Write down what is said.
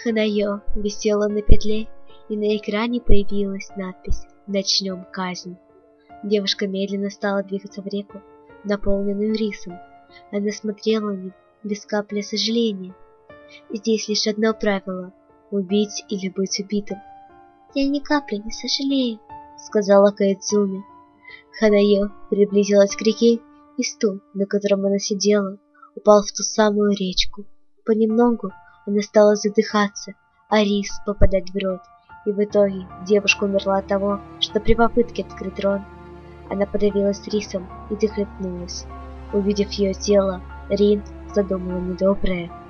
Ханайо висела на петле, и на экране появилась надпись «Начнем казнь». Девушка медленно стала двигаться в реку, наполненную рисом. Она смотрела на них без капли сожаления. Здесь лишь одно правило — убить или быть убитым. «Я ни капли не сожалею», — сказала Каэцуми. Ханайо приблизилась к реке, и стул, на котором она сидела, упал в ту самую речку. Понемногу она стала задыхаться, а рис попадать в рот, и в итоге девушка умерла от того, что при попытке открыть рот она подавилась рисом и захлебнулась. Увидев ее тело, Рин задумала недоброе.